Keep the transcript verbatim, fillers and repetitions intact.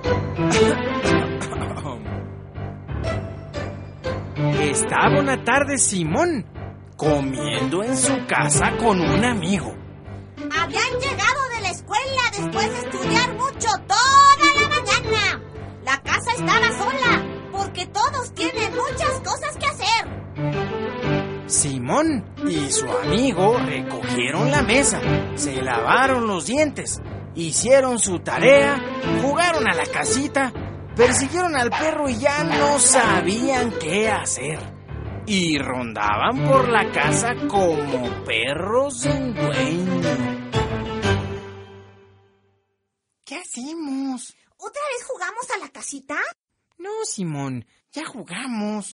Estaba una tarde Simón comiendo en su casa con un amigo. Habían llegado de la escuela después de estudiar mucho toda la mañana. La casa estaba sola porque todos tienen muchas cosas que hacer. Simón y su amigo recogieron la mesa, se lavaron los dientes, hicieron su tarea, jugaron a la casita, persiguieron al perro y ya no sabían qué hacer. Y rondaban por la casa como perros sin dueño. ¿Qué hacemos? ¿Otra vez jugamos a la casita? No, Simón, ya jugamos.